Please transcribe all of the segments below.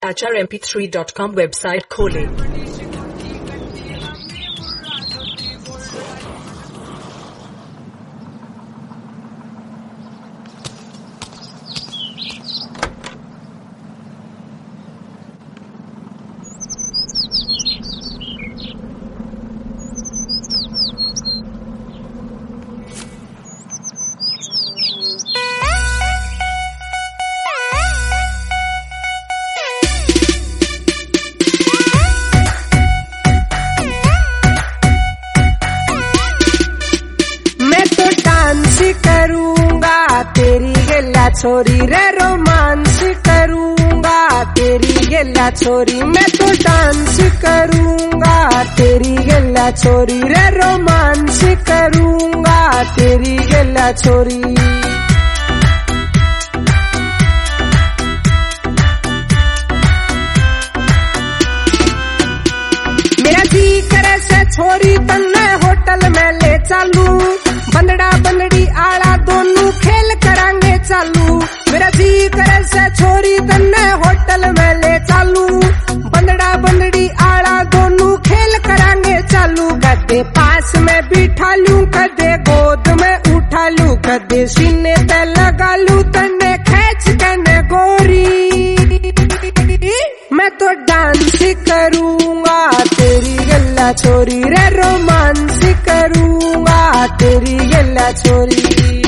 HRMP3.com website खोलें। तेरी गेला छोरी रे रोमांस करूंगा, तेरी गेला छोरी मैं तो डांस करूंगा, तेरी गेला छोरी रे रोमांस करूंगा, तेरी गेला छोरी। मेरा जी करे से छोरी तन्ने होटल में ले चालू, बंदड़ा बंदड़ी आला दोनों खेल करांगे चालू। मेरा जी करे से छोरी तन्ने होटल में ले चालू, बंदड़ा बंदड़ी आला दोनों खेल करांगे चालू। कदे पास में बिठा लूं, कदे गोद में उठा लूं, कदे सीने पे लगा लूं, तन्ने खींच कने गोरी। मैं तो डांस करूंगा, तेरी गल्ला छोरी रे रोमांस करूंगा, तेरी गल्ला छोरी।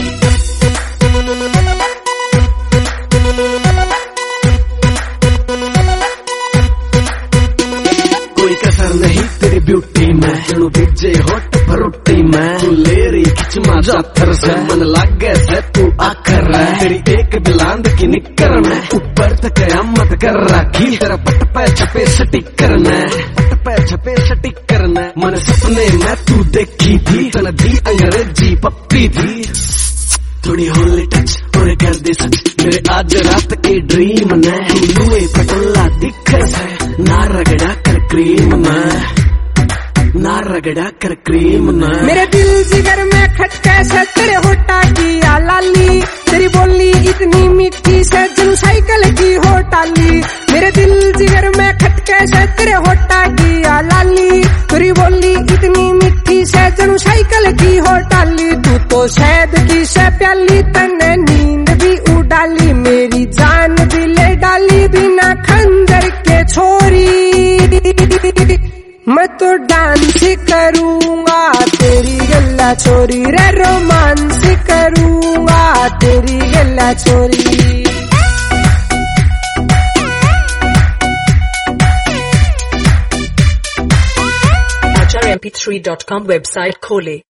कोई कसर नहीं तेरी ब्यूटी में, जणू भिजे होठ पर रोटी में, तू ले रही खिचमा जातर से, मन लग गए से तू आकर है। तेरी एक बिलांद की निकर में ऊपर तक कयामत कर रखी, तेरा पट पे छपे स्टिकर ने, पट पे छपे स्टिकर ने। मन सपने में तू देखी थी, तना दी अंग्रेजी पप्पी थी, थोड़ी होली टच और कर दे सच मेरे आज रात के ड्रीम ने। लुए पटोला दिख से ना रगड़ा कर क्रीम में, ना रगड़ा कर क्रीम में। मेरे दिल जिगर में खटके से तेरे होटा की आलाली, तेरी बोली इतनी मीठी से जरूर साइकिल की हो टाली। मेरे दिल जिगर में खटके से तेरे होटा की आलाली, तेरी बोली इतनी मीठी से जरूर साइकिल की हो टाली। तू तो शहद की से प्याली, तन्ने नींद भी उडाली, मेरी जान भी ले डाली बिना खंजर के छोरी। मैं तो डांस करूंगा, तेरी गल्ला छोरी रे रोमांस करूंगा, तेरी गल्ला छोरी। HRMP3.com वेबसाइट खोलें।